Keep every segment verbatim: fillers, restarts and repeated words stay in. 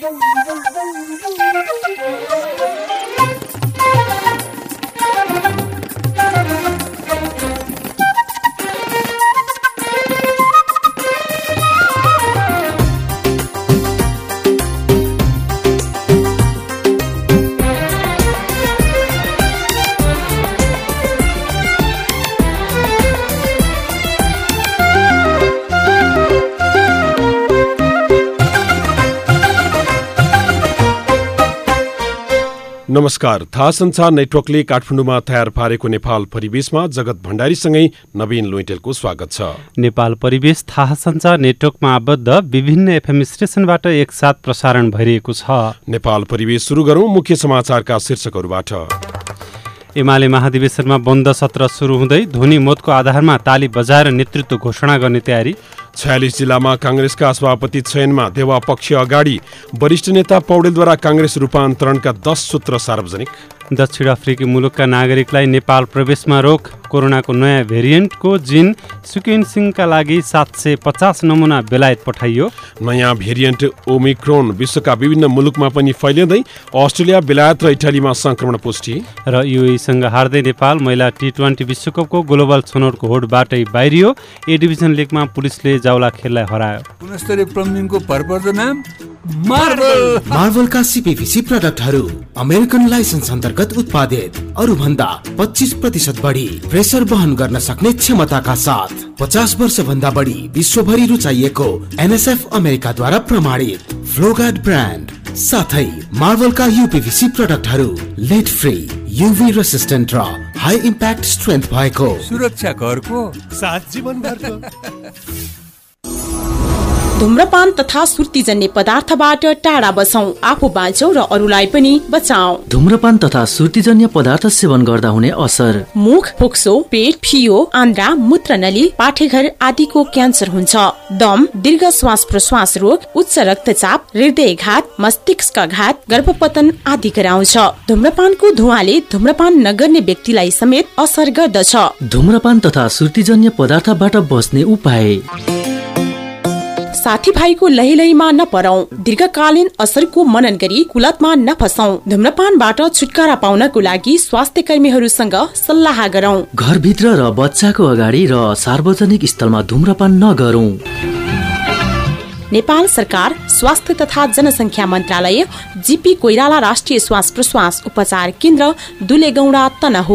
नमस्कार। थाहा संचार नेटवर्कले काठमाडौँमा तयार पारेको नेपाल परिवेशमा जगत भण्डारीसँगै नवीन लुइटेलको स्वागत छ। नेपाल परिवेश थाहा संचार नेटवर्कमा आबद्ध विभिन्न एफएम स्टेशनबाट एकसाथ प्रसारण भइरहेको छ। नेपाल परिवेश सुरु गरौं मुख्य समाचारका शीर्षकहरूबाट। एमाले महाधिवेशनमा बन्द सत्र सुरु हुँदै ध्वनि मतको आधारमा ताली बजाएर नेतृत्व घोषणा गर्ने तयारी। छयालिस जिल्लामा कांग्रेसका सभापति चयनमा देवा पक्ष अगाडि। वरिष्ठ नेता पौडेलद्वारा कांग्रेस रूपान्तरणका दस सूत्र सार्वजनिक। दक्षिण अफ्रिकी मुलुकका नागरिकलाई नेपाल प्रवेशमा रोक। कोरोनाको नयाँ भेरिएन्टको जिन सिक्वेन्सिङका लागि सात सय पचास नमुना बेलायत पठाइयो। नयाँ भेरिएन्ट ओमिक्रोन विश्वका विभिन्न मुलुकमा पनि फैलिँदै अस्ट्रेलिया, बेलायत र इटालीमा संक्रमण पुष्टि। र युएईसँग हार्दै नेपाल महिला टी ट्वेन्टी विश्वकपको ग्लोबल छनौटको होडबाटै बाहिरियो। ए डिभिजन लिगमा पुलिसले जाउला खेललाई हरायो। गुणस्तरीय प्लम्बिङको भरपर्दो नाम मार्बल। मार्बलका सीपीवीसी प्रोडक्टहरू अमेरिकन लाइसेन्स अन्तर्गत उत्पादित, अरू भन्दा पच्चीस प्रतिशत बढी प्रेसर वहन गर्न सक्ने क्षमताका साथ पचास वर्ष भन्दा बढी विश्वभरि रुचाइएको एनएसएफ अमेरिकाद्वारा प्रमाणित फ्लोगार्ड ब्रान्ड साथै मार्बलका यूपीवीसी प्रोडक्टहरू लेड फ्री, यूभी रेसिस्टेन्ट र हाई इम्प्याक्ट स्ट्रेन्थ भएको सुरक्षा घरको साथ जीवनभरको। धूम्रपान तथा सुर्तीजन्य पदार्थबाट टाढा बसौं, आफू बाँचौं र अरूलाई पनि बचाऊ। धूम्रपान तथा सुर्तीजन्य पदार्थ सेवन गर्दा हुने असर: मुख, फोक्सो, पेट, फियो, आन्द्रा, मूत्रनली, पाठेघर आदिको क्यान्सर हुन्छ। दम, दीर्घ श्वास प्रश्वास रोग, उच्च रक्तचाप, हृदयघात, मस्तिष्कघात, गर्भपतन आदि गराउँछ। धूम्रपानको धुवाले धूम्रपान नगर्ने व्यक्तिलाई समेत असर गर्दछ। धूम्रपान तथा सुर्तीजन्य पदार्थबाट बस्ने उपाय: साथीभाइको लहीलहीमा नपरौं, दीर्घकालीन असरको मनन गरी कुलतमा नफसौं। धूम्रपानबाट छुटकारा पाउनको लागि स्वास्थ्य कर्मीहरूसँग सल्लाह गरौं। घरभित्र र बच्चाको अगाडि र सार्वजनिक स्थलमा धूम्रपान नगरौं। नेपाल सरकार, स्वास्थ्य तथा जनसंख्या मन्त्रालय, जीपी कोइराला राष्ट्रिय श्वास प्रश्वास उपचार केन्द्र, दुलेगौडा तनहु।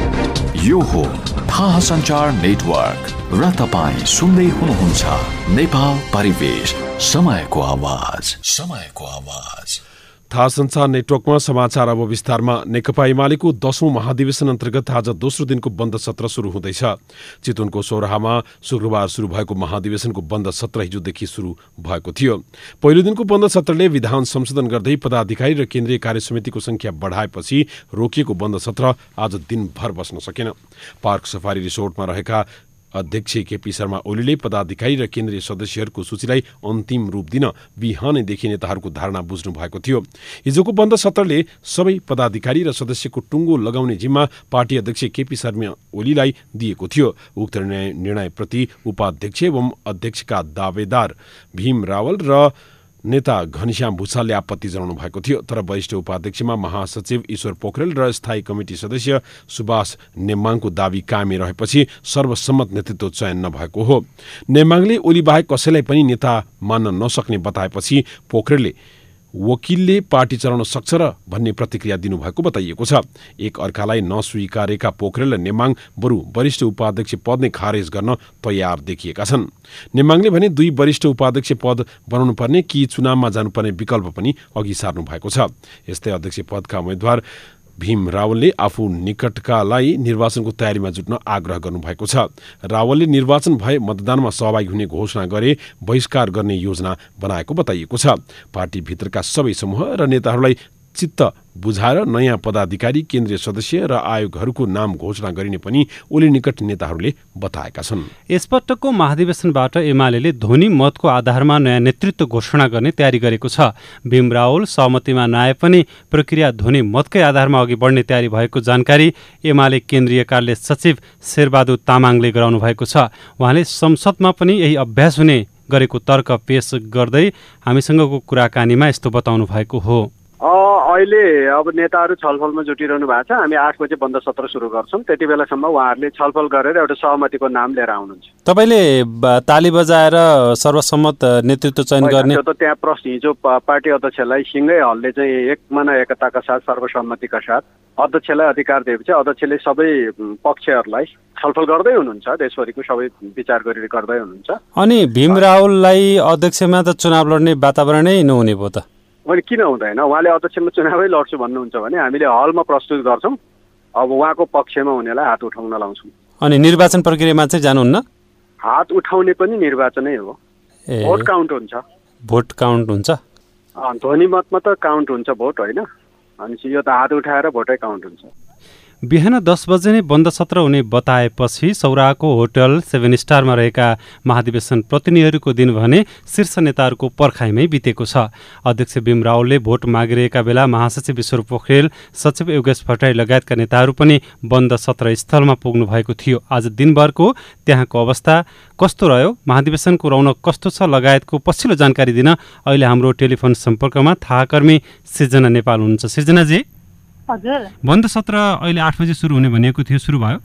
यो हो थाहा संचार नेटवर्क र तपाईँ सुन्दै हुनुहुन्छ नेपाल परिवेश, समयको आवाज, समयको आवाज। थाहा संचार नेटवर्कमा समाचार अब विस्तारमा। नेकपा एमालेको दशौं महाधिवेशन अन्तर्गत आज दोस्रो दिनको बन्द सत्र सुरु हुँदैछ। चितवनको सौराहामा शुक्रबार सुरु भएको महाधिवेशनको बन्द सत्र हिजोदेखि सुरु भएको थियो। पहिलो दिनको बन्द सत्रले विधान संशोधन गर्दै पदाधिकारी र केन्द्रीय कार्य समितिको संख्या बढाएपछि रोकिएको बन्द सत्र आज दिनभर बस्न सकेन। पार्क सफारी रिसोर्टमा रहेका अध्यक्ष केपी शर्मा ओलीले पदाधिकारी र केन्द्रीय सदस्यहरूको सूचीलाई अन्तिम रूप दिन बिहानैदेखि नेताहरूको धारणा बुझ्नु भएको थियो। हिजोको बन्द सत्रले सबै पदाधिकारी र सदस्यको टुङ्गो लगाउने जिम्मा पार्टी अध्यक्ष केपी शर्मा ओलीलाई दिएको थियो। उक्त निर्णयप्रति उपाध्यक्ष एवं अध्यक्षका दावेदार भीम रावल र नेता घनश्याम भूषालले आपत्ति जनाउनु भएको थियो। तर वरिष्ठ उपाध्यक्षमा महासचिव ईश्वर पोखरेल र स्थायी कमिटी सदस्य सुभाष नेमाङको दावी कायमै रहेपछि सर्वसम्मत नेतृत्व चयन नभएको हो। नेमाङले ओली बाहेक कसैलाई पनि नेता मान्न नसक्ने बताएपछि पोखरेलले वकिलले पार्टी चलाउन सक्छ र भन्ने प्रतिक्रिया दिनुभएको बताइएको छ। एक अर्कालाई नस्वीकारेका पोखरेल र नेमाङ बरु वरिष्ठ उपाध्यक्ष पद नै खारेज गर्न तयार देखिएका छन्। नेमाङले भने दुई वरिष्ठ उपाध्यक्ष पद बनाउनु पर्ने कि चुनावमा जानुपर्ने विकल्प पनि अघि सार्नु भएको छ। यस्तै अध्यक्ष पदका उम्मेद्वार भीम रावलले आफू निकटकालाई निर्वाचनको तयारीमा जुट्न आग्रह गर्नुभएको छ। रावलले निर्वाचन भए मतदानमा सहभागी हुने घोषणा गरे बहिष्कार गर्ने योजना बनाएको बताइएको छ। पार्टीभित्रका सबै समूह र नेताहरूलाई चित्त बुझाएर नयाँ पदाधिकारी, केन्द्रीय सदस्य र आयोगहरूको नाम घोषणा गरिने पनि ओली निकट नेताहरूले बताएका छन्। यसपटकको महाधिवेशनबाट एमाले ध्वनि मतको आधारमा नयाँ नेतृत्व घोषणा गर्ने तयारी गरेको छ। भीम रावल सहमतिमा नआए पनि प्रक्रिया ध्वनि मतकै आधारमा अघि बढ्ने तयारी भएको जानकारी एमाले केन्द्रीय कार्यालय सचिव शेरबहादुर तामाङले गराउनु भएको छ। उहाँले संसदमा पनि यही अभ्यास हुने गरेको तर्क पेश गर्दै हामीसँगको कुराकानीमा यस्तो बताउनु भएको हो। अहिले अब नेताहरू छलफलमा जुटिरहनु भएको छ। हामी आठ बजे बन्द सत्र सुरु गर्छौँ। त्यति बेलासम्म उहाँहरूले छलफल गरेर एउटा सहमतिको नाम लिएर आउनुहुन्छ। तपाईँले ताली बजाएर सर्वसम्मत नेतृत्व चयन गर्ने त त्यहाँ प्रश्न हिजो पार्टी अध्यक्षलाई सिंगै हलले चाहिँ एकमना एकताका साथ सर्वसम्मतिका साथ अध्यक्षलाई अधिकार दिएपछि अध्यक्षले सबै पक्षहरूलाई छलफल गर्दै हुनुहुन्छ। देशभरिको सबै विचार गरेर गर्दै हुनुहुन्छ। अनि भीम रावललाई अध्यक्षमा त चुनाव लड्ने वातावरणै नहुने भयो त? मैले किन हुँदैन, उहाँले अध्यक्षमा चुनावै लड्छु भन्नुहुन्छ भने हामीले हलमा प्रस्तुत गर्छौँ। अब उहाँको पक्षमा हुनेलाई हात उठाउन लाउँछौँ। अनि निर्वाचन प्रक्रियामा चाहिँ जानुहुन्न? हात उठाउने पनि निर्वाचनै हो। भोट काउन्ट हुन्छ। भोट काउन्ट हुन्छ? ध्वनि मतमा त काउन्ट हुन्छ भोट, होइन? अनि यो त हात उठाएर भोटै काउन्ट हुन्छ। बिहान दस बजे नै बन्द सत्र हुने बताएपछि सौराहको होटल सेभेन स्टारमा रहेका महाधिवेशन प्रतिनिधिहरूको दिन भने शीर्ष नेताहरूको पर्खाइमै बितेको छ। अध्यक्ष भीम रावलले भोट मागिरहेका बेला महासचिव ईश्वर पोखरेल, सचिव योगेश भट्टराई लगायतका नेताहरू पनि बन्द सत्र स्थलमा पुग्नु भएको थियो। आज दिनभरको त्यहाँको अवस्था कस्तो रह्यो, महाधिवेशनको रौनक कस्तो छ लगायतको पछिल्लो जानकारी दिन अहिले हाम्रो टेलिफोन सम्पर्कमा थाहाकर्मी सृजना नेपाल हुनुहुन्छ। सृजनाजी, हजुर, बन्द सत्र अहिले आठ बजे सुरु हुने भनेको थियो, सुरु भयो?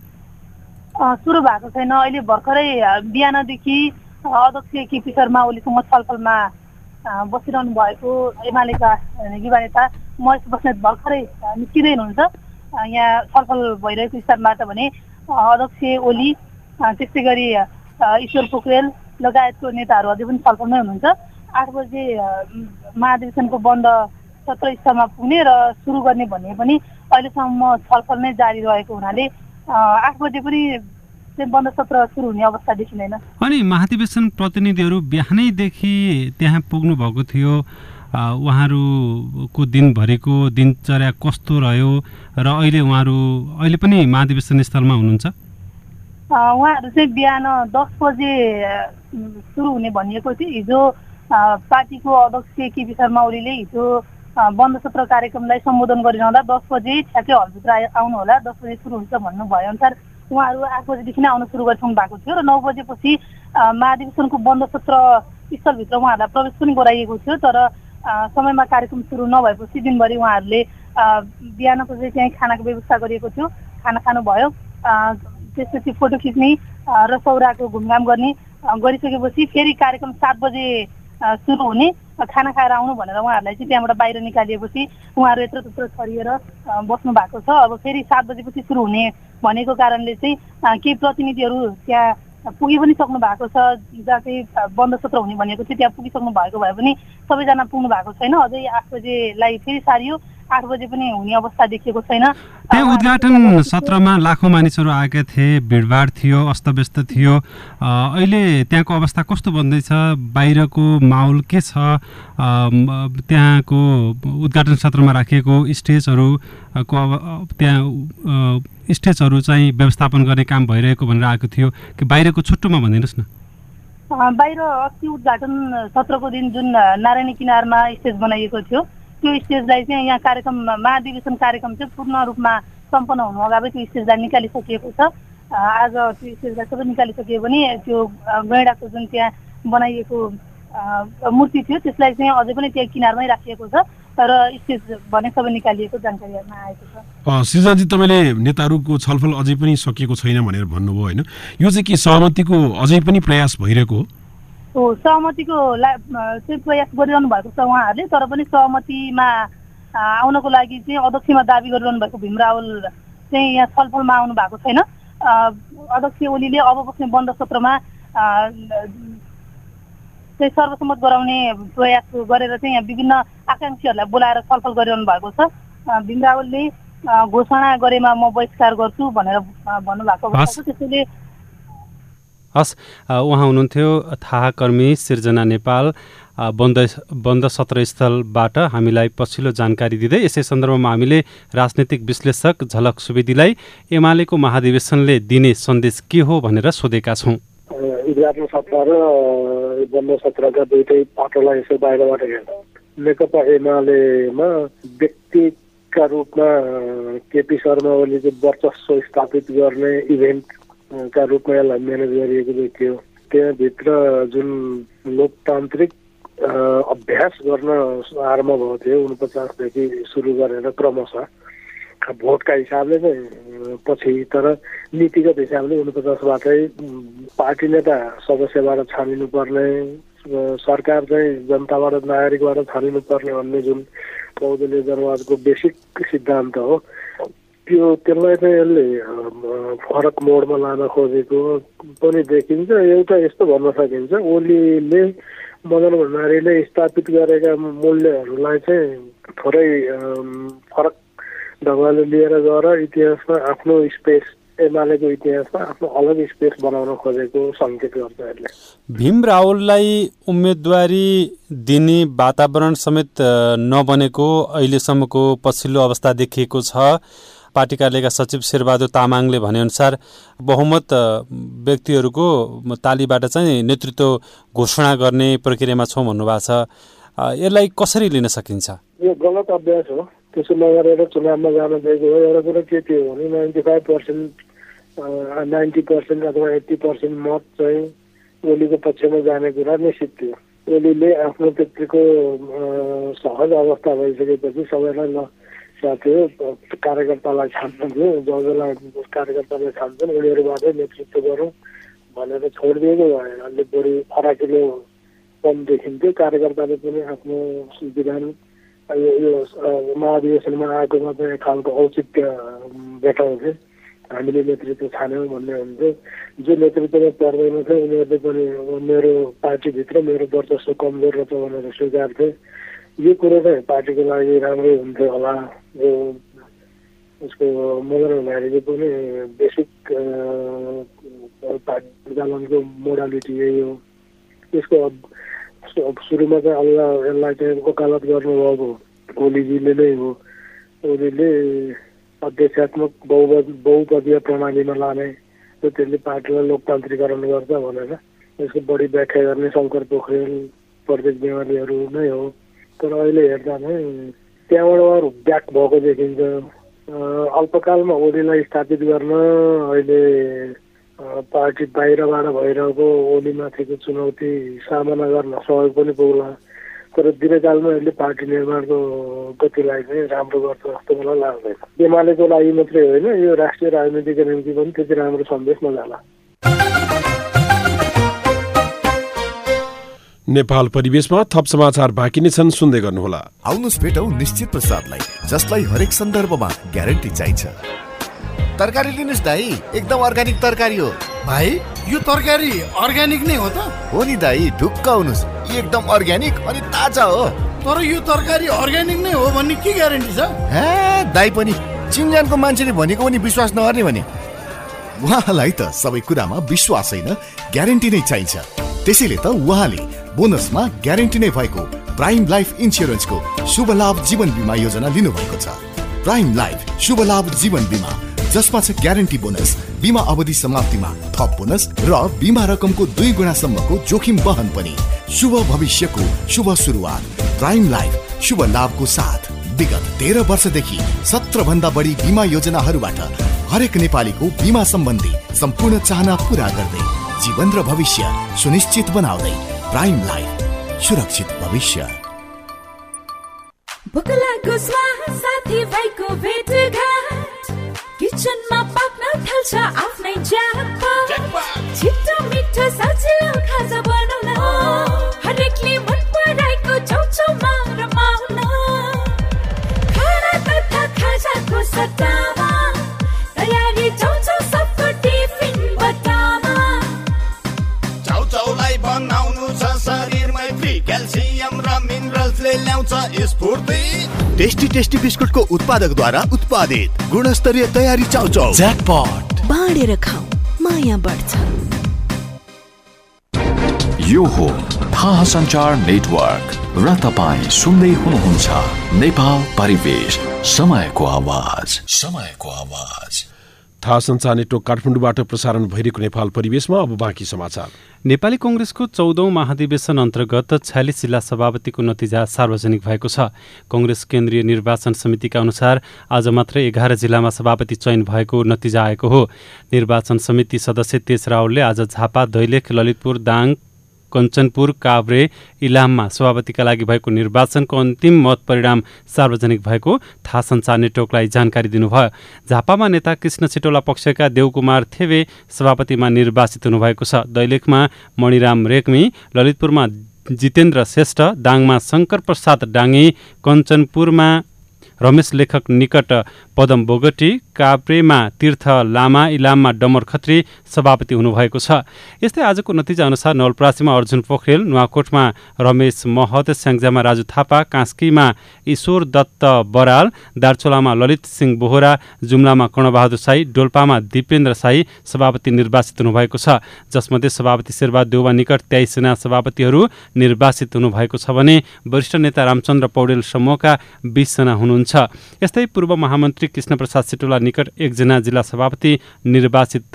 सुरु भएको छैन। अहिले भर्खरै बिहानदेखि अध्यक्ष केपी शर्मा ओलीसँग छलफलमा बसिरहनु भएको एमालेका युवा नेता महेश बस्नेत भर्खरै निस्किँदै हुनुहुन्छ। यहाँ छलफल भइरहेको स्थानबाट भने अध्यक्ष ओली, त्यस्तै गरी ईश्वर पोखरेल लगायतको नेताहरू अझै पनि छलफलमै हुनुहुन्छ। आठ बजे महाधिवेशनको बन्द सत्र स्थलमा पुग्ने र सुरु गर्ने भन्ने पनि अहिलेसम्म छलफल नै जारी रहेको हुनाले आठ बजे पनि बन्द सत्र सुरु हुने अवस्था देखिँदैन। अनि महाधिवेशन प्रतिनिधिहरू बिहानैदेखि त्यहाँ पुग्नु भएको थियो। उहाँहरूको दिनभरिको दिनचर्या कस्तो रह्यो र अहिले उहाँहरू अहिले पनि महाधिवेशन स्थलमा हुनुहुन्छ? उहाँहरू चाहिँ बिहान दस बजे सुरु हुने भनिएको थियो। हिजो पार्टीको अध्यक्ष केपी शर्मा ओलीले हिजो बन्द सत्र कार्यक्रमलाई सम्बोधन गरिरहँदा दस बजे ठ्याक्कै हलभित्र आउनु होला, दस बजे सुरु हुन्छ भन्नु भए अनुसार उहाँहरू आठ बजेदेखि नै आउन सुरु गरिसक्नु भएको थियो र नौ बजेपछि महाधिवेशनको बन्द सत्र स्थलभित्र उहाँहरूलाई प्रवेश पनि गराइएको थियो। तर समयमा कार्यक्रम सुरु नभएपछि दिनभरि उहाँहरूले बिहानको चाहिँ त्यहीँ खानाको व्यवस्था गरिएको थियो, खाना खानुभयो। त्यसपछि फोटो खिच्ने र सौराको घुमघाम गर्ने गरिसकेपछि फेरि कार्यक्रम सात बजे सुरु हुने, खाना खाएर आउनु भनेर उहाँहरूलाई चाहिँ त्यहाँबाट बाहिर निकालिएपछि उहाँहरू यत्र त्यत्र छरिएर बस्नु भएको छ। अब फेरि सात बजेपछि सुरु हुने भनेको कारणले चाहिँ केही प्रतिनिधिहरू त्यहाँ पुगि पनि सक्नु भएको छ। जहाँ चाहिँ बन्द सत्र हुने भनेको थियो त्यहाँ पुगिसक्नु भएको भए पनि सबैजना पुग्नु भएको छैन। अझै आठ बजेलाई फेरि सारियो, आठ बजे पनि हुने अवस्था देखिएको छैन। त्यहाँ उद्घाटन सत्रमा लाखौँ मानिसहरू आएका थिए, भिडभाड थियो, अस्तव्यस्त थियो। अहिले त्यहाँको अवस्था कस्तो बन्दैछ? बाहिरको माहौल के छ? त्यहाँको उद्घाटन सत्रमा राखिएको स्टेजहरूको त्यहाँ स्टेजहरू चाहिँ व्यवस्थापन गर्ने काम भइरहेको भनेर आएको थियो कि बाहिरको छुट्टोमा भनिदिनुहोस् न। बाहिर अस्ति उद्घाटन सत्रको दिन जुन नारायणी किनारमा स्टेज बनाइएको थियो त्यो स्टेजलाई चाहिँ यहाँ कार्यक्रम महाधिवेशन कार्यक्रम चाहिँ पूर्ण रूपमा सम्पन्न हुनु अगावै त्यो स्टेजलाई निकालिसकिएको छ। आज त्यो स्टेजलाई सबै निकालिसकियो भने त्यो गैँडाको जुन त्यहाँ बनाइएको मूर्ति थियो त्यसलाई चाहिँ अझै पनि त्यहाँ किनारमै राखिएको छ, तर स्टेज भने सबै निकालिएको जानकारीमा आएको छ। सृजनाजी, तपाईँले नेताहरूको छलफल अझै पनि सकिएको छैन भनेर भन्नुभयो, होइन? यो चाहिँ के सहमतिको अझै पनि प्रयास भइरहेको हो? हो, सहमतिको चाहिँ प्रयास गरिरहनु भएको छ उहाँहरूले, तर पनि सहमतिमा आउनको लागि चाहिँ अध्यक्षमा दाबी गरिरहनु भएको भीम रावल चाहिँ यहाँ छलफलमा आउनु भएको छैन। अध्यक्ष ओलीले अब बस्ने बन्द सत्रमा चाहिँ सर्वसम्मत गराउने प्रयास गरेर चाहिँ यहाँ विभिन्न आकाङ्क्षीहरूलाई बोलाएर छलफल गरिरहनु भएको छ। भीम रावलले घोषणा गरेमा म बहिष्कार गर्छु भनेर भन्नुभएको अवस्था छ। त्यसैले हस्, उहाँ हुनुहुन्थ्यो थाहाकर्मी सृजना नेपाल बन्द बन्द सत्र स्थलबाट हामीलाई पछिल्लो जानकारी दिँदै। यसै सन्दर्भमा हामीले राजनीतिक विश्लेषक झलक सुवेदीलाई एमालेको महाधिवेशनले दिने सन्देश के हो भनेर सोधेका छौँ। उद्घाटन सत्र र बन्द सत्रका दुईटै पाटोलाई यसो बाहिरबाट हेर्दा नेकपा एमालेमा व्यक्तिका रूपमा केपी शर्मा ओलीको वर्चस्व स्थापित गर्ने इभेन्टका रूपमा यसलाई म्यानेज गरिएको देखियो। त्यहाँभित्र जुन लोकतान्त्रिक अभ्यास गर्न आरम्भ भएको थियो उनपचासदेखि सुरु गरेर क्रमशः भोटका हिसाबले नै पछि, तर नीतिगत हिसाबले उनपचासबाटै पार्टी नेता सदस्यबाट छानिनुपर्ने, सरकार चाहिँ जनताबाट नागरिकबाट छानिनुपर्ने भन्ने जुन बहुदलीय जनवादको बेसिक सिद्धान्त हो, त्यो त्यसलाई चाहिँ यसले फरक मोडमा लान खोजेको पनि देखिन्छ। एउटा यस्तो भन्न सकिन्छ, ओलीले मदन भण्डारीले स्थापित गरेका मूल्यहरूलाई चाहिँ थोरै फरक ढङ्गले लिएर गएर इतिहासमा आफ्नो स्पेस, एमालेको इतिहासमा आफ्नो अलग स्पेस बनाउन खोजेको सङ्केत गर्छ यसले। भीम रावललाई उम्मेदवारी दिने वातावरण समेत नबनेको अहिलेसम्मको पछिल्लो अवस्था देखिएको छ। पार्टी कार्यालयका सचिव शेरबहादुर तामाङले भनेअनुसार बहुमत व्यक्तिहरूको तालीबाट चाहिँ नेतृत्व घोषणा गर्ने प्रक्रियामा छौँ भन्नुभएको छ। यसलाई कसरी लिन सकिन्छ? यो गलत अभ्यास हो। त्यसो नगरेर चुनावमा जान दिएको हो। एउटा कुरा के थियो भने ninety five percent ninety percent अथवा एट्टी पर्सेन्ट मत चाहिँ ओलीको पक्षमा जाने कुरा निश्चित थियो। ओलीले आफ्नो त्यतिको सहज अवस्था भइसकेपछि सबैलाई न साथ्यो कार्यकर्तालाई छान्थ्यो, जो जसलाई कार्यकर्तालाई छान्छन् उनीहरूबाटै नेतृत्व गरौँ भनेर छोडिदिएको भए अलिक बढी फराकिलो कम देखिन्थ्यो। कार्यकर्ताले पनि आफ्नो विधान यो यो महाधिवेशनमा आएकोमा चाहिँ एक खालको औचित्य देखाउँथे, हामीले नेतृत्व छान्यौँ भन्ने हुन्थ्यो। जो नेतृत्वमा पर्दैन थियो उनीहरूले पनि मेरो पार्टीभित्र मेरो वर्चस्व कमजोर रहेछ भनेर स्वीकार्थे। यो कुरो चाहिँ पार्टीको लागि राम्रै हुन्थ्यो होला। जो उसको मदन भण्डारीले पनि बेसिक पार्टी सञ्चालनको मोडालिटी यही हो। यसको सुरुमा चाहिँ अल्लाह यसलाई चाहिँ वकालत गर्नुभएको ओलीजीले नै हो। ओलीले अध्यक्षात्मक बहु बहुपदीय प्रणालीमा लाने र त्यसले पार्टीलाई लोकतान्त्रिकरण गर्छ भनेर यसको बढी व्याख्या गर्ने शङ्कर पोखरेल, प्रदेश नेवालीहरू नै हो। तर अहिले हेर्दा नै त्यहाँबाट उहाँहरू ब्याक भएको देखिन्छ। अल्पकालमा ओलीलाई स्थापित गर्न अहिले पार्टी बाहिरबाट भइरहेको ओलीमाथिको चुनौती सामना गर्न सहयोग पनि पुग्ला, तर दीर्घकालमा यसले पार्टी निर्माणको गतिलाई चाहिँ राम्रो गर्छ जस्तो मलाई लाग्दैन। एमालेको लागि मात्रै होइन, यो राष्ट्रिय राजनीतिको निम्ति पनि त्यति राम्रो सन्देश नजाला। नेपाल परिवेशमा थप समाचार बाँकी नै छन्, सुन्दै गर्नुहोला। आउनुहोस् भेटौँ निश्चित प्रसादलाई, जसलाई हरेक सन्दर्भमा ग्यारेन्टी चाहिन्छ। तरकारी लिनुहोस् दाई, एकदम अर्ग्यानिक तरकारी हो। भाइ यो तरकारी अर्ग्यानिक नै हो त? हो नि दाई, ढुक्क आउनुहोस्, एकदम अर्ग्यानिक अनि ताजा हो। तर यो तरकारी अर्ग्यानिक नै हो भन्ने के ग्यारेन्टी छ? हे दाई पनि चिन्जानको मान्छेले भनेको पनि विश्वास नगर्ने भने। उहाँलाई त सबै कुरामा विश्वास होइन, ग्यारेन्टी नै चाहिन्छ। त्यसैले त उहाँले बोनसमा ग्यारेन्टी नै भएको प्राइम लाइफ इन्स्योरेन्सको शुभ लाभ जीवन बिमा योजना लिनुभएको छ। प्राइम लाइफ शुभ लाभ जीवन बिमा, जसमा छ ग्यारेन्टी बोनस, बिमा अवधि समाप्तिमा थप बोनस र बिमा रकमको दुई गुणासम्मको जोखिम वहन पनि। शुभ भविष्यको शुभ सुरुवात प्राइम लाइफ शुभ लाभको साथ। विगत तेह्र वर्षदेखि सत्र भन्दा बढी बिमा योजनाहरूबाट हरेक नेपालीको बिमा सम्बन्धी सम्पूर्ण चाहना पूरा गर्दै जीवन र भविष्य सुनिश्चित बनाउँदै प्राइम लाइफ सुरक्षित भविष्य। भोकलाको स्वाद साथी भाइको भेटघाट, किचनमा पाक्न थाल्छ आफ्नै ज्याकपट। छिटो मिठो सजिलो खाजा बनाउन, हरेकले मन पराएको चौचौमा रमाउन। खाना तथा खाजाको सट्टामा तयारी चौचौ सबको टिफिन बटामा। चौचौलाई बनाउनु छ शरीरमै फ्री, क्याल्सियम र मिनरल्सले ल्याउँछ स्फूर्ति। टेस्टी टेस्टी बिस्कुटको उत्पादकद्वारा उत्पादित गुणस्तरीय तयारी चाउचाउ। ज्याकपट, बाँडेर खाऊ, माया बढ्छ। यो हो थाहा सञ्चार नेटवर्क र तपाईँ सुन्दै हुनुहुन्छ नेपाल परिवेश, समयको आवाज, समयको आवाज। थाहा सञ्चार नेटवर्क काठमाडौँबाट प्रसारण भइरहेको नेपाल परिवेशमा अब बाँकी समाचार। नेपाली कांग्रेसको चौधौं महाधिवेशन अन्तर्गत छयालिस जिल्ला सभापतिको नतिजा सार्वजनिक भएको छ। कांग्रेस केन्द्रीय निर्वाचन समितिका अनुसार आज मात्र एघार जिल्लामा सभापति चयन भएको नतिजा आएको हो। निर्वाचन समिति सदस्य तेज रावलले आज झापा, दैलेख, ललितपुर, दाङ, कञ्चनपुर, काभ्रे, इलाममा सभापतिका लागि भएको निर्वाचनको अन्तिम मत परिणाम सार्वजनिक भएको थाहा सञ्चार नेटवर्कलाई जानकारी दिनुभयो। झापामा नेता कृष्ण सिटौला पक्षका देवकुमार थेवे सभापतिमा निर्वाचित हुनुभएको छ। दैलेखमा मणिराम रेग्मी, ललितपुरमा जितेन्द्र श्रेष्ठ, दाङमा शङ्कर प्रसाद डाङ्गे, कञ्चनपुरमा रमेश लेखक निकट पदम बोगटी, काभ्रेमा तीर्थ लामा, इलाममा डमर खत्री सभापति हुनुभएको छ। यस्तै आजको नतिजा अनुसार नवलपरासीमा अर्जुन पोखरेल, नुवाकोटमा रमेश महत, स्याङ्जामा राजु थापा, कास्कीमा ईश्वर दत्त बराल, दार्चुलामा ललित सिंह बोहरा, जुम्लामा कर्णबहादुर साई, डोल्पामा दिपेन्द्र साई सभापति निर्वाचित हुनुभएको छ। जसमध्ये सभापति शेरबहादुर देउवा निकट तेइसजना सभापतिहरू निर्वाचित हुनुभएको छ भने वरिष्ठ नेता रामचन्द्र पौडेल समूहका बीसजना हुनुहुन्छ। यस्तै पूर्व महामन्त्री कृष्ण प्रसाद सिटौला निकट एकजना जिल्ला सभापति निर्वाचित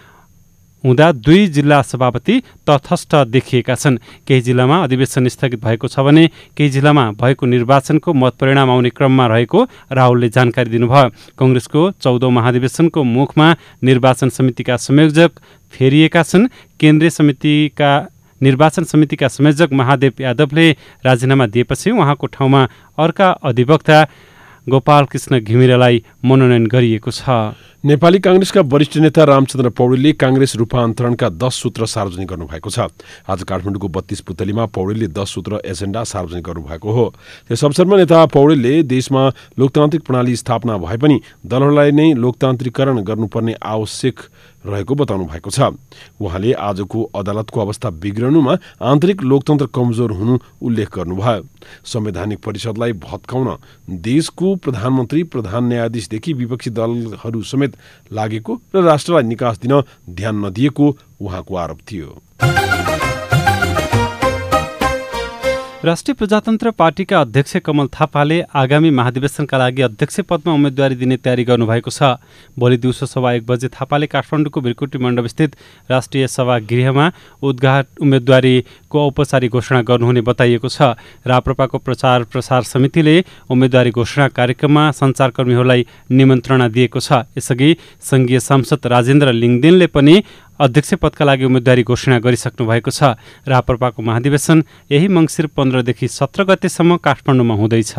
हुँदा दुई जिल्ला सभापति तटस्थ देखिएका छन्। केही जिल्लामा अधिवेशन स्थगित भएको छ भने केही जिल्लामा भएको निर्वाचनको मत परिणाम आउने क्रममा रहेको राहुलले जानकारी दिनुभयो। कांग्रेसको चौधौं महाधिवेशनको मुखमा निर्वाचन समितिका संयोजक फेरिएका छन्। केन्द्रीय समितिका निर्वाचन समितिका संयोजक महादेव यादवले राजीनामा दिएपछि उहाँको ठाउँमा अर्का अधिवक्ता गोपाल कृष्ण घिमिरेलाई मनोनयन गरिएको छ। नेपाली कांग्रेसका वरिष्ठ नेता रामचन्द्र पौडेलले कांग्रेस रूपान्तरणका दस सूत्र सार्वजनिक गर्नुभएको छ। आज काठमाडौँको बत्तीस पुतलीमा पौडेलले दस सूत्र एजेन्डा सार्वजनिक गर्नुभएको हो। त्यस अवसरमा नेता पौडेलले देशमा लोकतान्त्रिक प्रणाली स्थापना भए पनि दलहरूलाई नै लोकतान्त्रिकरण गर्नुपर्ने आवश्यक रहेको बताउनु भएको छ। उहाँले आजको अदालतको अवस्था बिग्रनुमा आन्तरिक लोकतन्त्र कमजोर हुनु उल्लेख गर्नुभयो। संवैधानिक परिषदलाई भत्काउन देशको प्रधानमन्त्री, प्रधान न्यायाधीशदेखि विपक्षी दलहरू समेत लागेको र राष्ट्रलाई निकास दिन ध्यान नदिएको उहाँको आरोप थियो। राष्ट्रिय प्रजातन्त्र पार्टीका अध्यक्ष कमल थापाले आगामी महाधिवेशनका लागि अध्यक्ष पदमा उम्मेदवारी दिने तयारी गर्नुभएको छ। भोलि दिउँसो सवा एक बजे थापाले काठमाडौँको भिरकुटी मण्डपस्थित राष्ट्रिय सभागृहमा उद्घाटन उम्मेदवारीको औपचारिक घोषणा गर्नुहुने बताइएको छ। राप्रपाको प्रचार प्रसार समितिले उम्मेदवारी घोषणा कार्यक्रममा सञ्चारकर्मीहरूलाई निमन्त्रणा दिएको छ। यसअघि संघीय सांसद राजेन्द्र लिङदेनले पनि अध्यक्ष पदका लागि उम्मेदवारी घोषणा गरिसक्नु भएको छ। राप्रपाको महाधिवेशन यही मङ्सिर पन्ध्रदेखि सत्र गतेसम्म काठमाडौँमा हुँदैछ।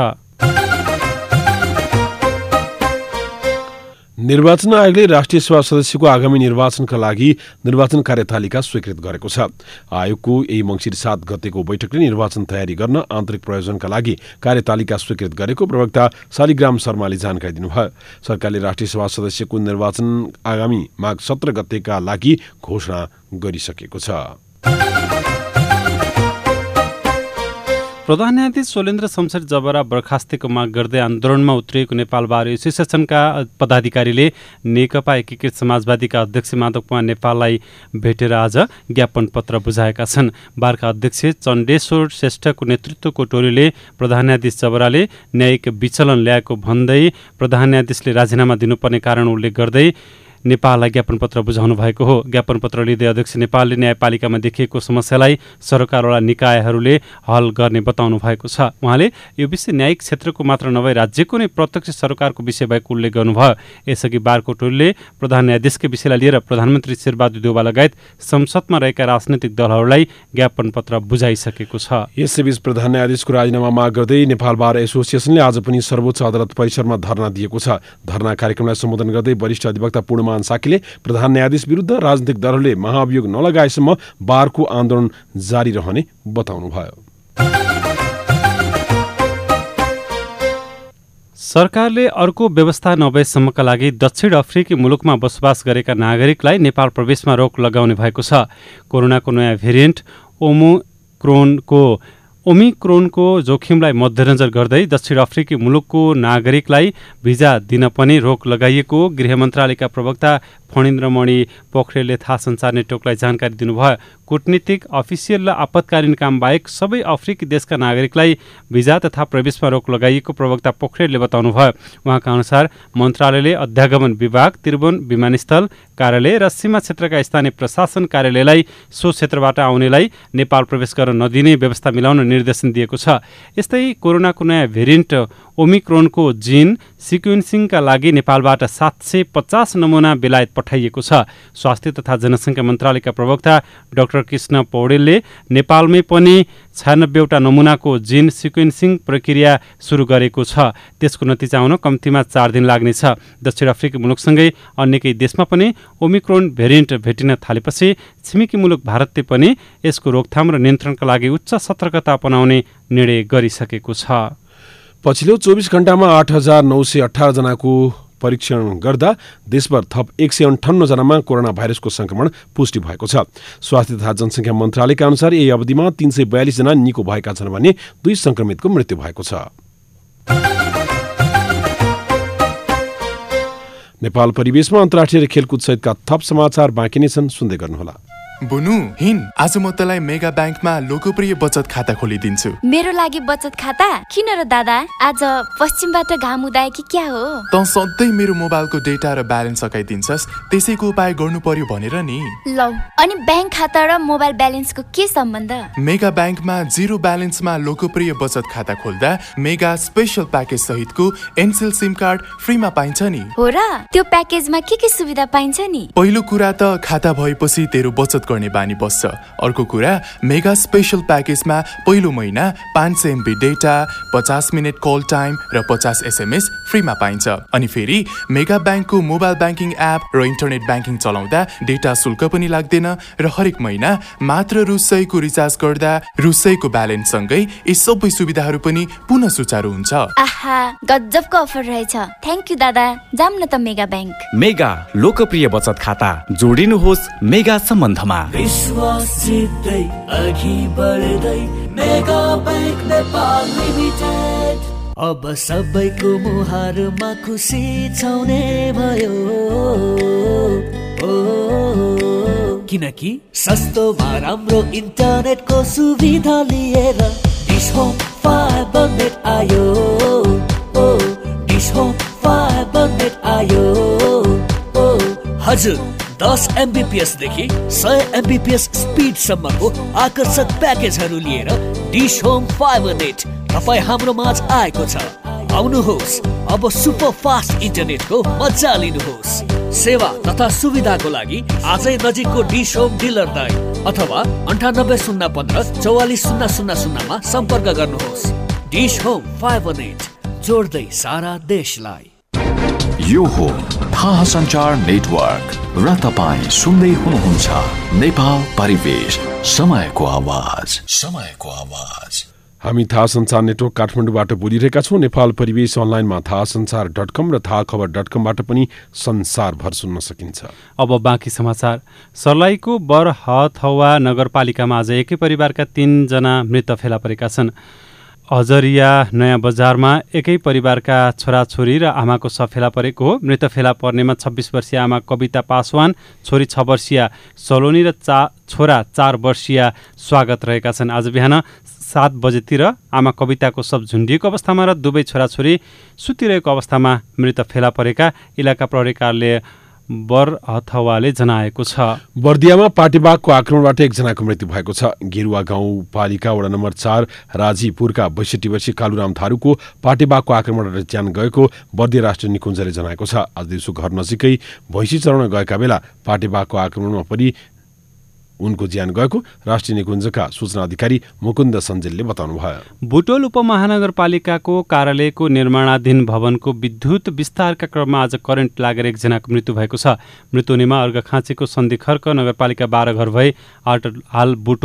निर्वाचन आयोगले राष्ट्रिय सभा सदस्यको आगामी निर्वाचनका लागि निर्वाचन कार्यतालिका स्वीकृत गरेको छ। आयोगको यही मङ्सिर सात गतेको बैठकले निर्वाचन तयारी गर्न आन्तरिक प्रयोजनका लागि कार्यतालिका स्वीकृत गरेको प्रवक्ता शालिग्राम शर्माले जानकारी दिनुभयो। सरकारले राष्ट्रिय सभा सदस्यको निर्वाचन आगामी माघ सत्र गतेका लागि घोषणा गरिसकेको छ। प्रधान न्यायाधीश शैलेन्द्र शमशेर जबरा बर्खास्तीको माग गर्दै आन्दोलनमा उत्रिएको नेपाल बार एसोसिएसनका पदाधिकारीले नेकपा एकीकृत समाजवादीका अध्यक्ष माधव कुमार नेपाललाई भेटेर आज ज्ञापन पत्र बुझाएका छन्। बारका अध्यक्ष चण्डेश्वर श्रेष्ठको नेतृत्वको टोलीले प्रधान न्यायाधीश जबराले न्यायिक विचलन ल्याएको भन्दै प्रधान न्यायाधीशले राजीनामा दिनुपर्ने कारण उल्लेख गर्दै नेपाललाई ज्ञापन पत्र बुझाउनु भएको हो। ज्ञापन पत्र लिँदै अध्यक्ष नेपालले न्यायपालिकामा देखिएको समस्यालाई सरकारवाला निकायहरूले हल गर्ने बताउनु भएको छ। उहाँले यो विषय न्यायिक क्षेत्रको मात्र नभई राज्यको नै प्रत्यक्ष सरकारको विषय भएको उल्लेख गर्नुभयो। यसअघि बारको टोलीले प्रधान न्यायाधीशको विषयलाई लिएर प्रधानमन्त्री शेरबहादुर देउवा लगायत संसदमा रहेका राजनैतिक दलहरूलाई ज्ञापन पत्र बुझाइसकेको छ। यसैबीच प्रधान न्यायाधीशको राजीनामा माग गर्दै नेपाल बार एसोसिएसनले आज पनि सर्वोच्च अदालत परिसरमा धरना दिएको छ। धरना कार्यक्रमलाई सम्बोधन गर्दै वरिष्ठ अधिवक्ता पूर्णमान साकीले प्रधान न्यायाधीश विरुद्ध राजनीतिक दलहरूले महाअभियोग नलगाएसम्म बारको आन्दोलन जारी रहने बताउनुभयो। सरकारले अर्को व्यवस्था नभएसम्मका लागि दक्षिण अफ्रिकी मुलुकमा बसोबास गरेका नागरिकलाई नेपाल प्रवेशमा रोक लगाउने भएको छ। कोरोनाको नयाँ भेरिएन्ट ओमिक्रोनको ओमिक्रोनको जोखिमलाई मध्यनजर गर्दै दक्षिण अफ्रिकी मुलुकको नागरिकलाई भिजा दिन पनि रोक लगाइएको गृह मन्त्रालयका प्रवक्ता फणिन्द्रमणि पोखरेलले थाहा सञ्चार नेटवर्कलाई जानकारी दिनुभयो। कूटनीतिक, अफिसियल र आपतकालीन काम बाहेक सबै अफ्रिकी देशका नागरिकलाई भिजा तथा प्रवेशमा रोक लगाइएको प्रवक्ता पोखरेलले बताउनुभयो। उहाँका अनुसार मन्त्रालयले अध्यागमन विभाग, त्रिभुवन विमानस्थल कार्यालय र सीमा क्षेत्रका स्थानीय प्रशासन कार्यालयलाई सो क्षेत्रबाट आउनेलाई नेपाल प्रवेश गर्न नदिने व्यवस्था मिलाउन निर्देशन दिएको छ। यस्तै कोरोनाको नयाँ भेरिएन्ट ओमिक्रोनको जिन सिक्वेन्सिङका लागि नेपालबाट सात सय पचास नमुना बेलायत पठाइएको छ। स्वास्थ्य तथा जनसङ्ख्या मन्त्रालयका प्रवक्ता डाक्टर कृष्ण पौडेलले नेपालमै पनि छयानब्बेवटा नमुनाको जिन सिक्वेन्सिङ प्रक्रिया सुरु गरेको छ। त्यसको नतिजा आउन कम्तीमा चार दिन लाग्नेछ। दक्षिण अफ्रिकी मुलुकसँगै अन्य केही देशमा पनि ओमिक्रोन भेरिएन्ट भेटिन थालेपछि छिमेकी मुलुक भारतले पनि यसको रोकथाम र नियन्त्रणका लागि उच्च सतर्कता अपनाउने निर्णय गरिसकेको छ। पछिल्लो चौबिस घण्टामा आठ हजार नौ सय अठार जनाको परीक्षण गर्दा देशभर थप एक सय अन्ठाउन्न जनामा कोरोना भाइरसको संक्रमण पुष्टि भएको छ। स्वास्थ्य तथा जनसङ्ख्या मन्त्रालयका अनुसार यही अवधिमा तीन सय बयालिस जना निको भएका छन् भने दुई संक्रमितको मृत्यु भएको छ। नेपाल परिवेशमा अन्तर्राष्ट्रिय खेलकुद सहितका थप समाचार बाँकी नै छन्, सुन्दै गर्नुहोला। बुनु हिन आज म तँलाई मेगा ब्याङ्कमा लोकप्रिय बचत खाता खोलिदिन्छु। मेरो लागि बचत खाता किन र दादा? आज पश्चिमबाट घाम उदाए कि क्या हो? त सधैँ मेरो मोबाइलको डेटा र ब्यालेन्स सकाइदिन्छस्, त्यसैको उपाय गर्नु पर्यो भनेर नि। लौ, अनि ब्याङ्क खाता र मोबाइल ब्यालेन्सको के सम्बन्ध? मेगा ब्याङ्कमा जिरो ब्यालेन्समा लोकप्रिय बचत खाता खोल्दा मेगा स्पेशल प्याकेज सहितको एनसेल सिम कार्ड फ्रीमा पाइन्छ नि। हो र? त्यो प्याकेजमा के के सुविधा पाइन्छ नि? पहिलो कुरा त खाता भएपछि तेरो बचत गर्ने बानी बस्छ। अर्को कुरा, मेगा स्पेशल प्याकेजमा पहिलो महिना पाँच सय एमबी डेटा, पचास मिनट कल टाइम र पचास एसएमएस फ्रीमा पाइन्छ। अनि फेरि मेगा ब्याङ्कको मोबाइल ब्याङ्किङ एप र इन्टरनेट ब्याङ्किङ चलाउँदा डेटा शुल्क पनि लाग्दैन र हरेक महिना मात्र रु सयको रिचार्ज गर्दा रु सयको ब्यालेन्स सँगै यी सबै सुविधाहरू पनि पुनः सुचारू हुन्छ। आहा, गजबको अफर रहेछ। थ्याङ्क यू दादा। जाम न त मेगा ब्याङ्क। मेगा लोकप्रिय बचत खाता, जोडिनुहोस् मेगा सम्बन्धमा। विश्वास जित्दै अघि बढ्दै मेगा ब्याङ्क नेपाल लिमिटेड अब सबैको मुहारमा खुसी छाउने भयो। किनकि सस्तोमा राम्रो इन्टरनेटको सुविधा लिएर डिश होम फाइबर नेट आयो। डिश होम फाइबर नेट आयो। हजुर, दस एमबीपीएस देखि सय एमबीपीएस स्पिड सम्मको आकर्षक प्याकेजहरू लिएर डिश होम फाइबर नेट तपाईँ हाम्रो माझ आएको छ। आउनुहोस्, अब सुपर फास्ट इन्टरनेटको मजा लिनुहोस्। सेवा तथा सुविधाको लागि आजै नजिकको डिश होम डिलर दाइ अथवा अन्ठानब्बे शून्य पन्ध्र चौवालिस शून्य शून्य शून्यमा सम्पर्क गर्नुहोस्। डिश होम फाइबर नेट, जोड्दै सारा देशलाई। यो हो थाहा सञ्चार नेटवर्क र तपाईँ सुन्दै हुनुहुन्छ नेपाल परिवेश, समयको आवाज। समयको आवाज। हामी थाहा सञ्चार नेटवर्क काठमाडौँबाट बोलिरहेका छौँ। नेपाल परिवेश अनलाइनमा थाहा सञ्चार डट कम र थाहा खबर डट कमबाट पनि संसारभर सुन्न सकिन्छ। अब बाँकी समाचार। सर्लाहीको बरहथवा नगरपालिकामा आज एकै परिवारका तीनजना मृत फेला परेका छन्। अजरिया नयाँ बजारमा एकै परिवारका छोराछोरी र आमाको शव फेला परेको हो। मृत फेला पर्नेमा छब्बिस वर्षीय आमा कविता पासवान, छोरी छ वर्षीय सलोनी र चा छोरा चार वर्षीय स्वागत रहेका छन्। आज बिहान सात बजेतिर आमा कविताको शव झुन्डिएको अवस्थामा र दुवै छोराछोरी सुतिरहेको अवस्थामा मृत फेला परेका इलाका प्रहरी कार्यालय बरहथवाले जनाएको छ। बर्दियामा पाटेबाघको आक्रमणबाट एकजनाको मृत्यु भएको छ। गेरुवा गाउँपालिका वडा नम्बर चार राजीपुरका बैसठी वर्षीय कालुराम थारूको पाटेबाघको आक्रमणबाट ज्यान गएको बर्दिया राष्ट्रिय निकुञ्जले जनाएको छ। आज दिउँसो घर नजिकै भैँसी चराउन गएका बेला पाटेबाघको आक्रमणमा परि उनको ज्यान गएको राष्ट्रिय निकुञ्जका सूचना अधिकारी मुकुन्द सञ्जेलले बताउनुभयो। बुटोल उपमहानगरपालिकाको कार्यालयको निर्माणाधीन भवनको विद्युत विस्तारका क्रममा आज करेन्ट लागेर एकजनाको मृत्यु भएको छ। मृत्युनेमा अर्घखाँचीको सन्धि खर्क नगरपालिका बाह्र घर भए हाल बुटोल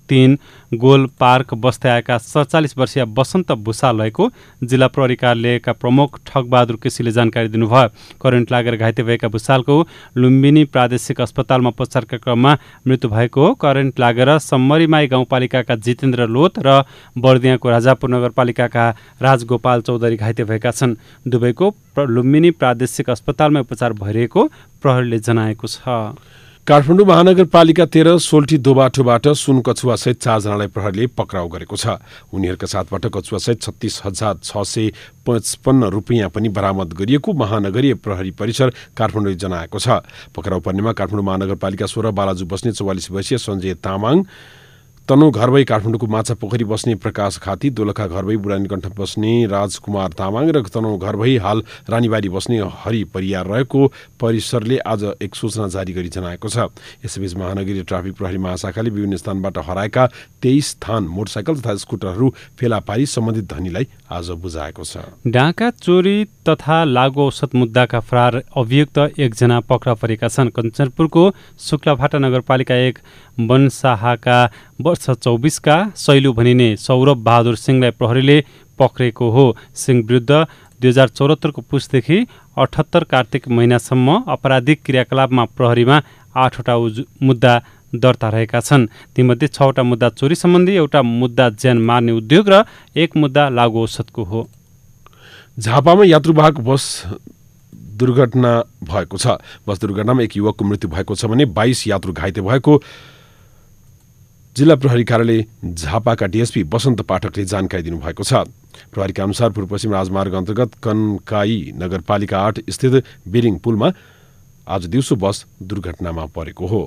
तीन गोल पार्क बस्दै आएका सडचालिस वर्षीय वसन्त भूषालयको जिल्ला प्रहरी कार्यालयका प्रमुख ठगबहादुर केसीले जानकारी दिनुभयो। करेन्ट लागेर घाइते भएका भूषालको लुम्बिनी प्रादेशिक अस्पतालमा उपचारका क्रममा मृत्यु भएको हो। करेन्ट लागेर सम्मरीमाई गाउँपालिकाका जितेन्द्र लोत र बर्दियाको राजापुर नगरपालिकाका राजगोपाल चौधरी घाइते भएका छन्। दुवैको लुम्बिनी प्रादेशिक अस्पतालमा उपचार भइरहेको प्रहरीले जनाएको छ। काठमाडौँ महानगरपालिका तेह्र सोल्टी दोबाटोबाट सुन कछुवा सहित चारजनालाई प्रहरीले पक्राउ गरेको छ। उनीहरूका साथबाट कछुवा सहित छत्तीस हजार छ सय पचपन्न रुपियाँ पनि बरामद गरिएको महानगरीय प्रहरी परिसर काठमाडौँले जनाएको छ। पक्राउ पर्नेमा काठमाडौँ महानगरपालिका सोह्र बालाजु बस्ने चौवालिस वर्षीय सञ्जय तामाङ, तनौ घरभई काठमाडौँको माछा पोखरी बस्ने प्रकाश खाती, दोलखा घरभई बुढानीकण्ठ बस्ने राजकुमार तामाङ र तनौ घरभई हाल रानीबारी बस्ने हरि परियार रहेको परिसरले आज एक सूचना जारी गरी जनाएको छ। यसैबीच महानगरीय ट्राफिक प्रहरी महाशाखाले विभिन्न स्थानबाट हराएका तेइस थान मोटरसाइकल तथा स्कुटरहरू फेला पारी सम्बन्धित धनीलाई आज बुझाएको छ। डाका चोरी तथा लागु औषध मुद्दाका फरार अभियुक्त एकजना पक्राउ परेका छन्। कञ्चनपुरको शुक्लाभाटा नगरपालिका एक वनसाहाका वर्ष चौबिसका सैलु भनिने सौरभ बहादुर सिंहलाई प्रहरीले पक्रेको हो। सिंह विरुद्ध दुई हजार चौहत्तरको पुसदेखि अठहत्तर कार्तिक महिनासम्म आपराधिक क्रियाकलापमा प्रहरीमा आठवटा मुद्दा दर्ता रहेका छन्। तीमध्ये छवटा मुद्दा चोरी सम्बन्धी, एउटा मुद्दा ज्यान मार्ने उद्योग र एक मुद्दा लागु औषधको हो। झापामा यात्रुवाहक बस दुर्घटना भएको छ। बस दुर्घटनामा एक युवकको मृत्यु भएको छ भने बाइस यात्रु घाइते भएको जिल्ला प्रहरी कार्यालय झापाका डीएसपी वसन्त पाठकले जानकारी दिनुभएको छ। प्रहरीका अनुसार पूर्व पश्चिम राजमार्ग अन्तर्गत कन्काई नगरपालिका आठ स्थित बेरिङ पुलमा आज दिउँसो बस दुर्घटनामा परेको हो।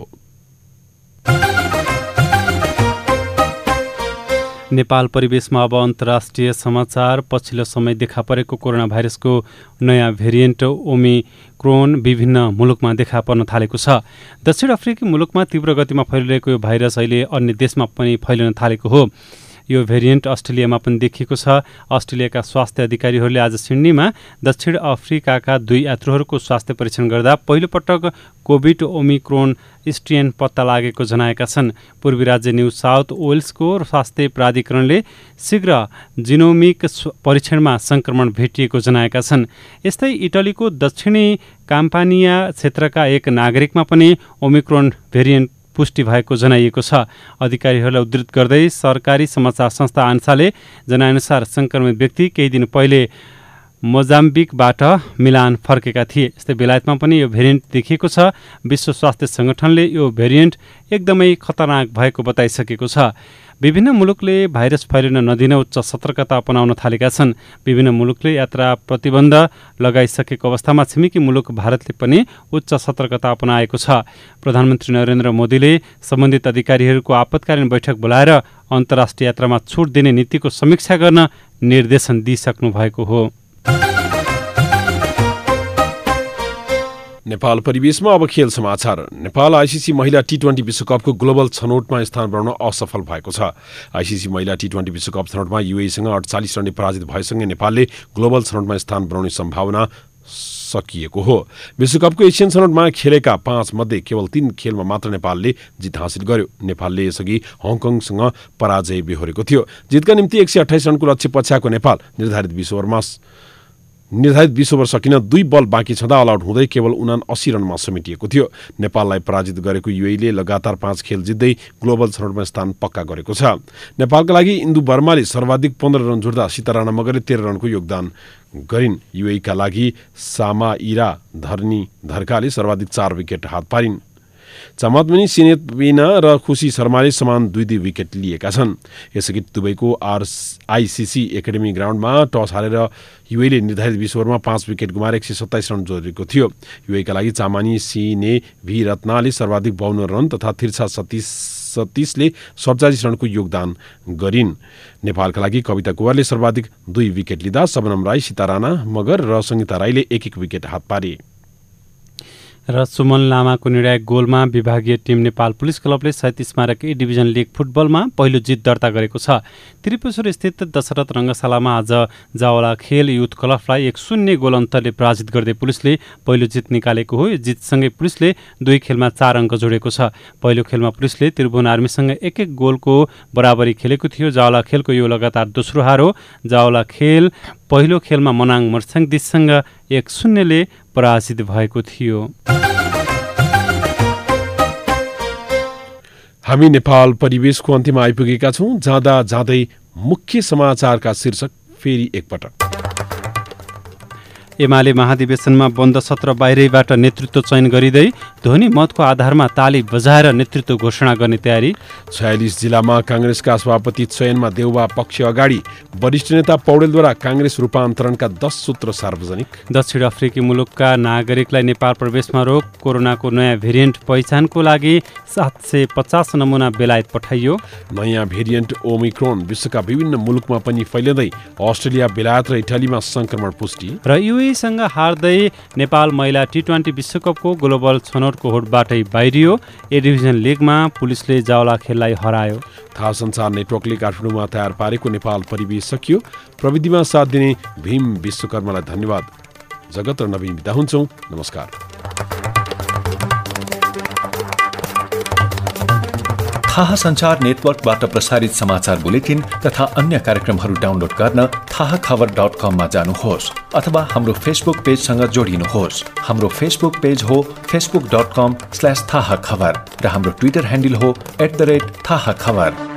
नेपाल परिवेशमा अब अन्तर्राष्ट्रिय समाचार। पछिल्लो समय देखा परेको कोरोना भाइरसको नयाँ भेरिएन्ट ओमिक्रोन विभिन्न मुलुकमा देखा पर्न थालेको छ। दक्षिण अफ्रिकी मुलुकमा तीव्र गतिमा फैलिरहेको यो भाइरस अहिले अन्य देशमा पनि फैलिन थालेको हो। यो भेरिएन्ट अस्ट्रेलियामा पनि देखिएको छ। अस्ट्रेलियाका स्वास्थ्य अधिकारीहरूले आज सिडनीमा दक्षिण अफ्रिकाका दुई यात्रुहरूको स्वास्थ्य परीक्षण गर्दा पहिलोपटक कोभिड ओमिक्रोन स्ट्रेन पत्ता लागेको जनाएका छन्। पूर्वी राज्य न्यू साउथ वेल्सको स्वास्थ्य प्राधिकरणले शीघ्र जिनोमिक परीक्षणमा संक्रमण भेटिएको जनाएका छन्। यस्तै इटलीको दक्षिणी काम्पानिया क्षेत्रका एक नागरिकमा पनि ओमिक्रोन भेरिएन्ट पुष्टि भएको जनाइएको छ। अधिकारीहरूलाई उद्धृत गर्दै सरकारी समाचार संस्था आन्साले जनाएअनुसार संक्रमित व्यक्ति केही दिन पहिले मोजाम्बिकबाट मिलान फर्केका थिए। यस्तै बेलायतमा पनि यो भेरिएन्ट देखिएको छ। विश्व स्वास्थ्य संगठनले यो भेरिएन्ट एकदमै खतरनाक भएको बताइसकेको छ। विभिन्न मुलुकले भाइरस फैलिन नदिन उच्च सतर्कता अपनाउन थालेका छन्। विभिन्न मुलुकले यात्रा प्रतिबन्ध लगाइसकेको अवस्थामा छिमेकी मुलुक भारतले पनि उच्च सतर्कता अपनाएको छ। प्रधानमन्त्री नरेन्द्र मोदीले सम्बन्धित अधिकारीहरूको आपतकालीन बैठक बोलाएर अन्तर्राष्ट्रिय यात्रामा छुट दिने नीतिको समीक्षा गर्न निर्देशन दिइसक्नु भएको हो। नेपाल परिवेशमा अब खेल समाचार। नेपाल आइसिसी महिला टी ट्वेन्टी विश्वकपको ग्लोबल छनौटमा स्थान बनाउन असफल भएको छ। आइसिसी महिला टी ट्वेन्टी विश्वकप छनौटमा युएईसँग अडचालिस रनले पराजित भएसँगै नेपालले ग्लोबल छनौटमा स्थान बनाउने सम्भावना सकिएको हो। विश्वकपको एसियन छनौटमा खेलेका पाँच मध्ये केवल तीन खेलमा मात्र नेपालले जित हासिल गर्यो। नेपालले यसअघि हङकङसँग पराजय बेहोरेको थियो। जितका निम्ति एक सय अठाइस रनको लक्ष्य पछ्याएको नेपाल निर्धारित बीस ओभरमा निर्धारित बीस ओभर सकिन दुई बल बाँकी छँदा अल आउट हुँदै केवल उना अस्सी रनमा समेटिएको थियो। नेपाललाई पराजित गरेको युएईले लगातार पाँच खेल जित्दै ग्लोबल छनौटमा स्थान पक्का गरेको छ। नेपालका लागि इन्दु वर्माले सर्वाधिक पन्ध्र रन जोड्दा सीता राणा मगरले तेह्र रनको योगदान गरिन्। युएईका लागि सामाइरा धर्नी धर्काले सर्वाधिक चार विकेट हात पारिन्। चमत्मनी सिनेत बिना र खुशी शर्माले समान दुई दुई विकेट लिएका छन्। यसअघि दुबईको आर आइसिसी एकाडेमी ग्राउन्डमा टस हारेर युएईले निर्धारित बीस ओभरमा पाँच विकेट गुमाएर एक सय सत्ताइस रन जोडेको थियो। युएईका लागि चामानी सिने भी रत्नाले सर्वाधिक बाउन्न रन तथा तिर्सा सतीश सतीशले सडचालिस रनको योगदान गरिन्। नेपालका लागि कविता कुँवरले सर्वाधिक दुई विकेट लिँदा सबनम राई, सीता राणा मगर र संगीता राईले एक एक विकेट हात पारे। र सुमन लामाको निर्णायक गोलमा विभागीय टिम नेपाल पुलिस क्लबले सैँतिस स्मारक ए डिभिजन लिग फुटबलमा पहिलो जित दर्ता गरेको छ। त्रिपुरेश्वर स्थित दशरथ रङ्गशालामा आज जावला खेल युथ क्लबलाई एक शून्य गोल अन्तरले पराजित गर्दै पुलिसले पहिलो जित निकालेको हो। जितसँगै पुलिसले दुई खेलमा चार अङ्क जोडेको छ। पहिलो खेलमा पुलिसले त्रिभुवन आर्मीसँग एक एक गोलको बराबरी खेलेको थियो। जावला खेलको यो लगातार दोस्रो हार हो। जावला खेल पहिलो खेलमा मनाङ मर्स्याङदिससँग एक शून्यले पराजित भएको थियो। हामी नेपाल परिवेशको अन्त्यमा आइपुगेका छौं। जाँदा जाँदै मुख्य समाचारका शीर्षक फेरि एकपटक। एमाले महाधिवेशनमा बन्द सत्र बाहिरैबाट नेतृत्व चयन गरिँदै ध्वनि मतको आधारमा ताली बजाएर नेतृत्व घोषणा गर्ने तयारी। छयालिस जिल्लामा काङ्ग्रेसका सभापति चयनमा देउवा पक्ष अगाडि। वरिष्ठ नेता पौडेलद्वारा काङ्ग्रेस रूपान्तरणका दस सूत्र सार्वजनिक। दक्षिण अफ्रिकी मुलुकका नागरिकलाई नेपाल प्रवेशमा रोक। कोरोनाको नयाँ भेरिएन्ट पहिचानको लागि सात सय पचास नमुना बेलायत पठाइयो। नयाँ भेरिएन्ट ओमिक्रोन विश्वका विभिन्न मुलुकमा पनि फैलिँदै अस्ट्रेलिया, बेलायत र इटालीमा संक्रमण पुष्टि। र युएसँग हार्दै नेपाल महिला टी ट्वेन्टी विश्वकपको ग्लोबल छनौटको होडबाटै बाहिरियो। ए डिभिजन लिगमा पुलिसले जावला खेललाई हरायो। थाहा सञ्चार नेटवर्कले काठमाडौँमा तयार पारेको नेपाल परिवेश सकियो। प्रविधिमा साथ दिने भीम विश्वकर्मालाई धन्यवाद। जगत र नवीन बिदा हुन्छौं। नमस्कार। थाहा सञ्चार नेटवर्कबाट प्रसारित समाचार बुलेटिन तथा अन्य कार्यक्रमहरू डाउनलोड गर्न थाहा खबर डट कममा जानुहोस् अथवा हाम्रो फेसबुक पेजसँग जोडिनुहोस्। हाम्रो फेसबुक पेज हो Facebook dot com slash Thaha Khabar र हाम्रो ट्विटर ह्यान्डल हो एट द रेट थाहा खबर।